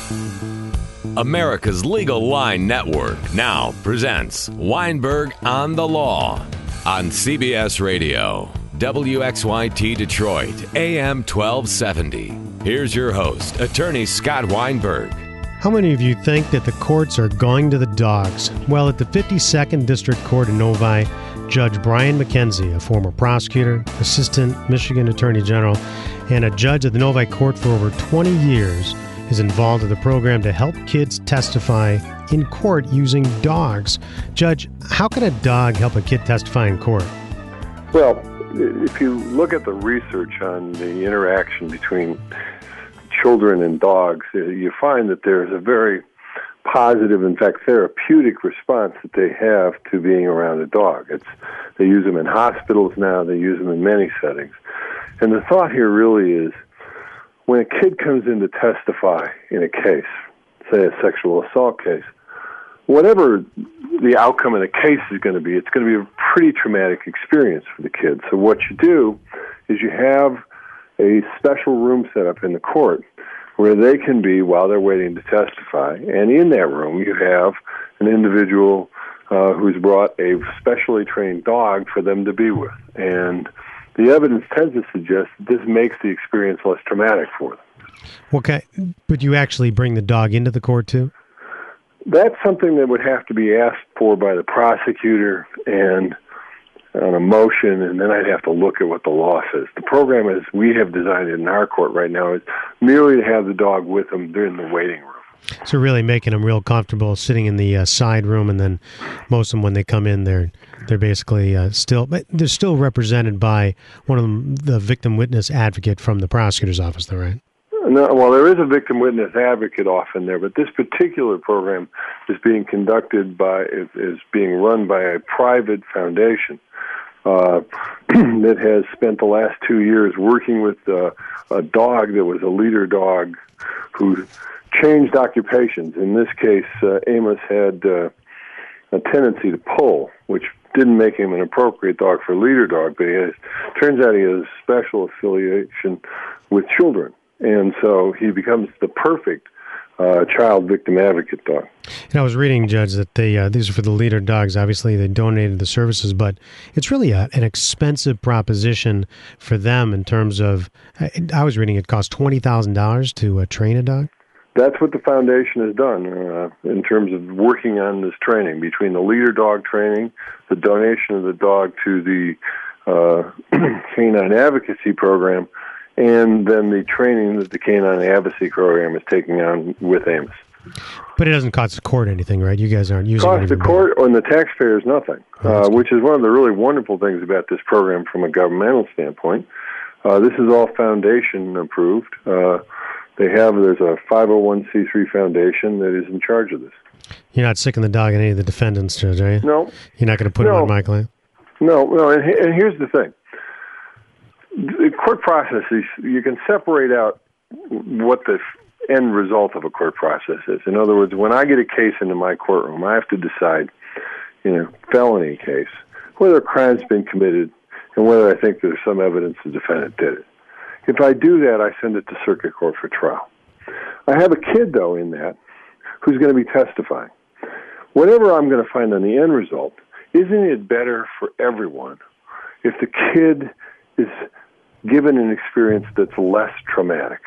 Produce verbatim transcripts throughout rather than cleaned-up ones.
America's Legal Line Network now presents Weinberg on the Law on C B S Radio, W X Y T Detroit, A M twelve seventy. Here's your host, attorney Scott Weinberg. How many of you think that the courts are going to the dogs? Well, at the fifty-second District Court in Novi, Judge Brian McKenzie, a former prosecutor, assistant Michigan Attorney General, and a judge at the Novi Court for over twenty years, is involved in the program to help kids testify in court using dogs. Judge, how can a dog help a kid testify in court? Well, if you look at the research on the interaction between children and dogs, you find that there's a very positive, in fact, therapeutic response that they have to being around a dog. It's they use them in hospitals now. They use them in many settings. And the thought here really is, when a kid comes in to testify in a case, say a sexual assault case, whatever the outcome of the case is going to be, it's going to be a pretty traumatic experience for the kid. So what you do is you have a special room set up in the court where they can be while they're waiting to testify. And in that room, you have an individual uh, who's brought a specially trained dog for them to be with. And the evidence tends to suggest that this makes the experience less traumatic for them. Okay, but you actually bring the dog into the court too? That's something that would have to be asked for by the prosecutor and on a motion, and then I'd have to look at what the law says. The program as we have designed it in our court right now is merely to have the dog with them during the waiting room. So really making them real comfortable sitting in the uh, side room, and then most of them, when they come in, they're they're basically uh, still, but they're still represented by one of them, the victim witness advocate from the prosecutor's office, though, right? No, well, there is a victim witness advocate often there, but this particular program is being conducted by, is, is being run by a private foundation uh, that has spent the last two years working with uh, a dog that was a leader dog who changed occupations. In this case, uh, Amos had uh, a tendency to pull, which didn't make him an appropriate dog for leader dog, but he has, turns out he has a special affiliation with children. And so he becomes the perfect uh, child victim advocate dog. And I was reading, Judge, that they uh, these are for the leader dogs. Obviously, they donated the services, but it's really a, an expensive proposition for them in terms of, I, I was reading it costs twenty thousand dollars to uh, train a dog. That's what the foundation has done uh, in terms of working on this training, between the leader dog training, the donation of the dog to the uh, Canine Advocacy Program, and then the training that the Canine Advocacy Program is taking on with Amos. But it doesn't cost the court anything, right? You guys aren't using it. Cost the court and the taxpayers nothing, oh, uh, which is one of the really wonderful things about this program from a governmental standpoint. Uh, this is all foundation approved. Uh, they have, there's a five oh one c three foundation that is in charge of this. You're not sicking the dog in any of the defendants, Judge, are you? No. You're not going to put no. it on my claim? No, no, and, and here's the thing. The court process is, you can separate out what the end result of a court process is. In other words, when I get a case into my courtroom, I have to decide, you know, felony case, whether a crime's been committed and whether I think there's some evidence the defendant did it. If I do that, I send it to circuit court for trial. I have a kid, though, in that who's going to be testifying. Whatever I'm going to find on the end result, isn't it better for everyone if the kid is given an experience that's less traumatic?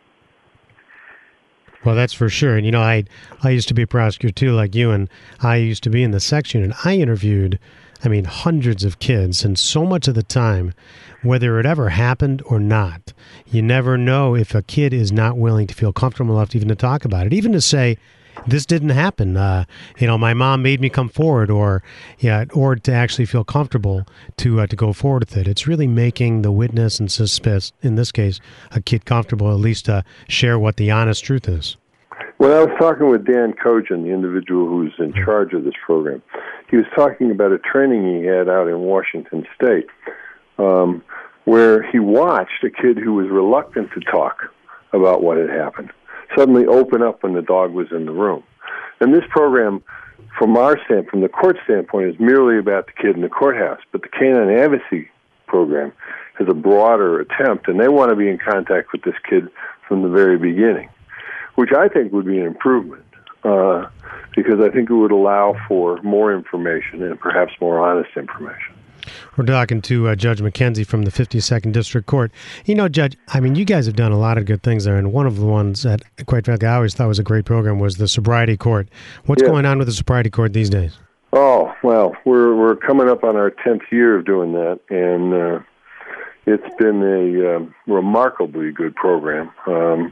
Well, that's for sure. And, you know, I I used to be a prosecutor, too, like you, and I used to be in the sex unit. I interviewed, I mean, hundreds of kids, and so much of the time, whether it ever happened or not, you never know if a kid is not willing to feel comfortable enough to even to talk about it, even to say, this didn't happen. Uh, you know, my mom made me come forward, or yeah, or to actually feel comfortable to uh, to go forward with it. It's really making the witness and suspect, in this case, a kid comfortable, at least to share what the honest truth is. When I was talking with Dan Kojan, the individual who's in charge of this program, he was talking about a training he had out in Washington State, um, where he watched a kid who was reluctant to talk about what had happened suddenly open up when the dog was in the room. And this program, from our stand, from the court standpoint, is merely about the kid in the courthouse. But the Canine Advocacy Program has a broader attempt, and they want to be in contact with this kid from the very beginning. which I think would be an improvement, uh, because I think it would allow for more information and perhaps more honest information. We're talking to uh, Judge McKenzie from the fifty-second District Court. You know, Judge, I mean, you guys have done a lot of good things there, and one of the ones that, quite frankly, I always thought was a great program was the Sobriety Court. What's yeah. going on with the Sobriety Court these days? Oh, well, we're we're coming up on our tenth year of doing that, and uh, it's been a um, remarkably good program. Um,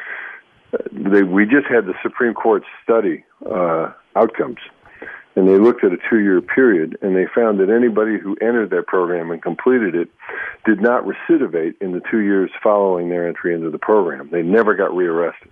they, we just had the Supreme Court study uh, outcomes, and they looked at a two-year period, and they found that anybody who entered that program and completed it did not recidivate in the two years following their entry into the program. They never got rearrested.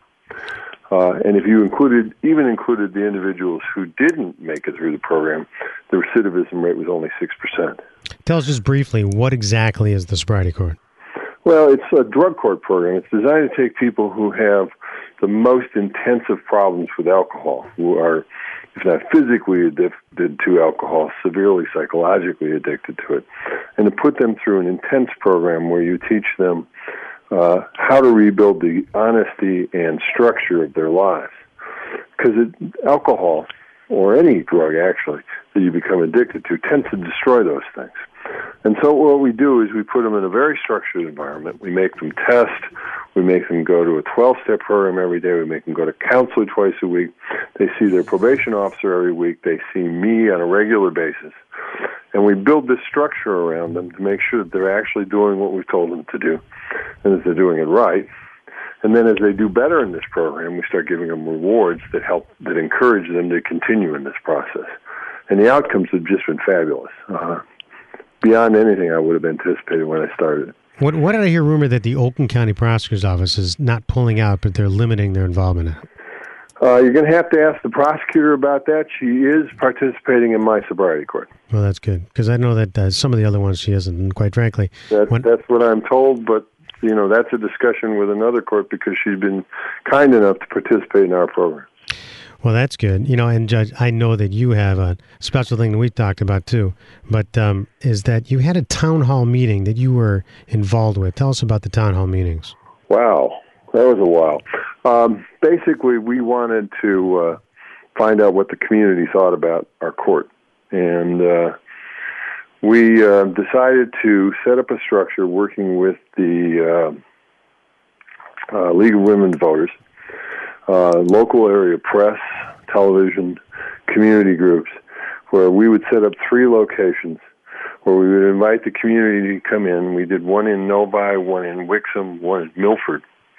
Uh, and if you included, even included the individuals who didn't make it through the program, the recidivism rate was only six percent. Tell us just briefly, what exactly is the Sobriety Court? Well, it's a drug court program. It's designed to take people who have the most intensive problems with alcohol, who are, if not physically addicted to alcohol, severely psychologically addicted to it, and to put them through an intense program where you teach them uh, how to rebuild the honesty and structure of their lives. Because alcohol, or any drug actually, that you become addicted to, tends to destroy those things. And so what we do is we put them in a very structured environment. We make them test. We make them go to a twelve-step program every day. We make them go to counselor twice a week. They see their probation officer every week. They see me on a regular basis. And we build this structure around them to make sure that they're actually doing what we've told them to do and that they're doing it right. And then as they do better in this program, we start giving them rewards that help, that encourage them to continue in this process. And the outcomes have just been fabulous. Uh, beyond anything I would have anticipated when I started. What What did I hear rumor that the Oakland County Prosecutor's Office is not pulling out, but they're limiting their involvement in it? Uh, you're going to have to ask the prosecutor about that. She is participating in my sobriety court. Well, that's good, because I know that uh, some of the other ones she isn't, and quite frankly... That, when, that's what I'm told, but, you know, that's a discussion with another court because she's been kind enough to participate in our program. Well, that's good. You know, and Judge, I know that you have a special thing that we talked about too, but um, is that you had a town hall meeting that you were involved with. Tell us about the town hall meetings. Wow, that was a while. Um, basically, we wanted to uh, find out what the community thought about our court, and uh, we uh, decided to set up a structure working with the uh, uh, League of Women Voters, Uh, local area press, television, community groups, where we would set up three locations where we would invite the community to come in. We did one in Novi, one in Wixom, one in Milford.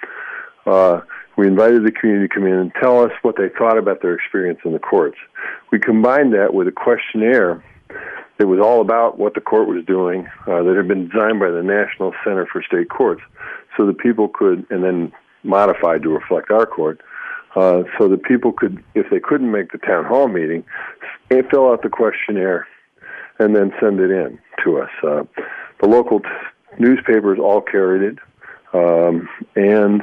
Uh, we invited the community to come in and tell us what they thought about their experience in the courts. We combined that with a questionnaire that was all about what the court was doing, uh, that had been designed by the National Center for State Courts, so that people could, and then modified to reflect our court, Uh, so that people could, if they couldn't make the town hall meeting, fill out the questionnaire and then send it in to us. Uh, the local t- newspapers all carried it, um, and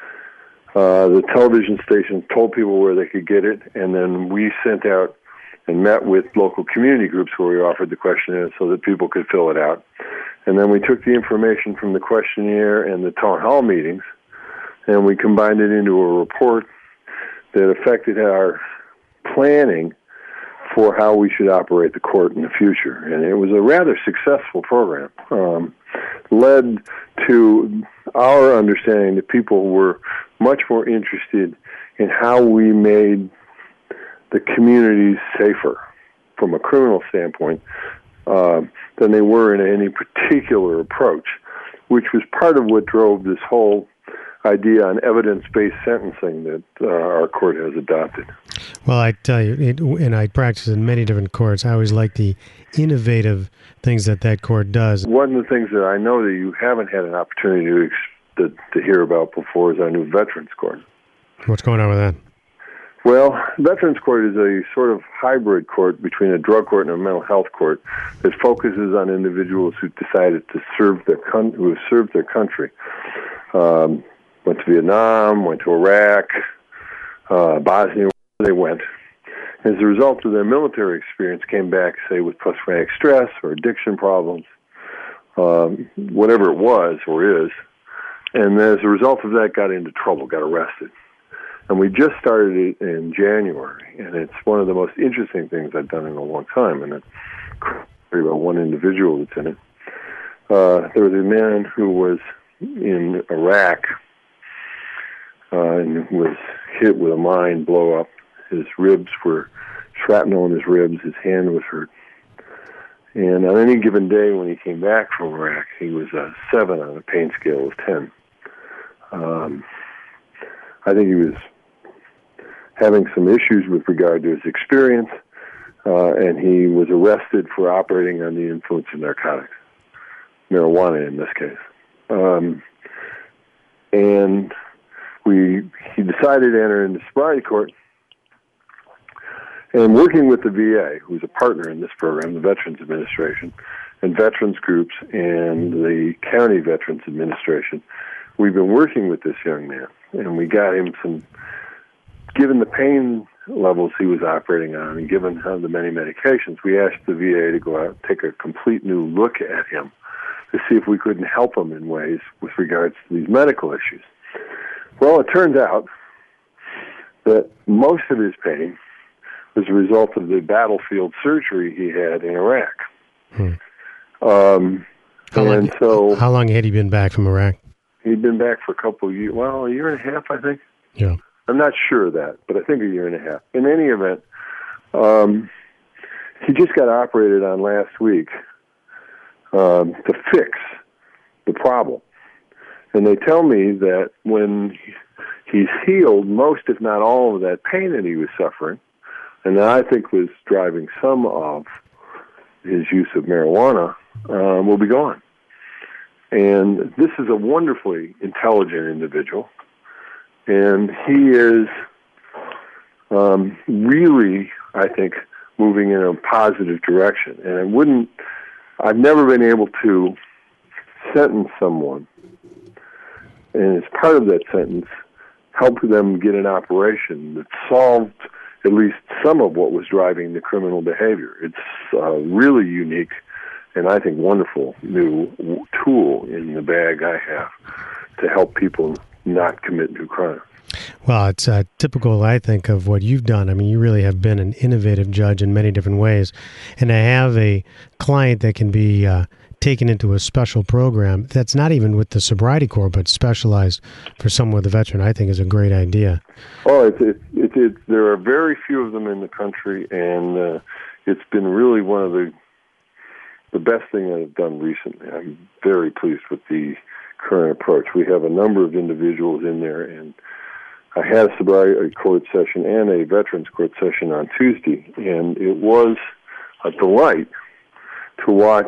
uh, the television stations told people where they could get it, and then we sent out and met with local community groups where we offered the questionnaire so that people could fill it out. And then we took the information from the questionnaire and the town hall meetings, and we combined it into a report that affected our planning for how we should operate the court in the future. And it was a rather successful program. Um, led to our understanding that people were much more interested in how we made the communities safer from a criminal standpoint uh, than they were in any particular approach, which was part of what drove this whole idea on evidence-based sentencing that uh, our court has adopted. Well, I tell you, it, and I practice in many different courts, I always like the innovative things that that court does. One of the things that I know that you haven't had an opportunity to, to, to hear about before is our new Veterans Court. What's going on with that? Well, Veterans Court is a sort of hybrid court between a drug court and a mental health court that focuses on individuals who decided to serve their con- who have served their country. Um, went to Vietnam, went to Iraq, uh, Bosnia, where they went. As a result of their military experience, came back, say, with post-traumatic stress or addiction problems, um, whatever it was or is, and as a result of that, got into trouble, got arrested. And we just started it in January, and it's one of the most interesting things I've done in a long time, and it's about one individual that's in it. Uh, there was a man who was in Iraq uh, and was hit with a mine blow up. His ribs were shrapnel in his ribs. His hand was hurt. And on any given day when he came back from Iraq, he was a seven on a pain scale of ten. Um, I think he was having some issues with regard to his experience, uh, and he was arrested for operating on the influence of narcotics, marijuana in this case. Um, and we he decided to enter into sobriety court, and working with the V A, who's a partner in this program, the Veterans Administration, and veterans groups, and the County Veterans Administration, we've been working with this young man, and we got him some, given the pain levels he was operating on, and given how the many medications, we asked the V A to go out and take a complete new look at him to see if we couldn't help him in ways with regards to these medical issues. Well, it turns out that most of his pain was a result of the battlefield surgery he had in Iraq. Hmm. Um, how, and long, so how long had he been back from Iraq? He'd been back for a couple of years, well, a year and a half, I think. Yeah. I'm not sure of that, but I think a year and a half. In any event, um, he just got operated on last week um, to fix the problem. And they tell me that when he's healed, most, if not all, of that pain that he was suffering, and that I think was driving some of his use of marijuana, um, will be gone. And this is a wonderfully intelligent individual, and he is um, really, I think, moving in a positive direction. And I wouldn't, I've never been able to sentence someone, and as part of that sentence, help them get an operation that solved at least some of what was driving the criminal behavior. It's uh, really unique and I think wonderful new tool in the bag I have to help people not commit new crime. Well, it's uh, typical, I think, of what you've done. I mean, you really have been an innovative judge in many different ways. And to have a client that can be uh, taken into a special program that's not even with the Sobriety Corps, but specialized for someone with a veteran, I think is a great idea. Oh, it's, it's, it's, it's, there are very few of them in the country, and uh, it's been really one of the the best thing I've done recently. I'm very pleased with the current approach. We have a number of individuals in there, and I had a sobriety court session and a veterans court session on Tuesday, and it was a delight to watch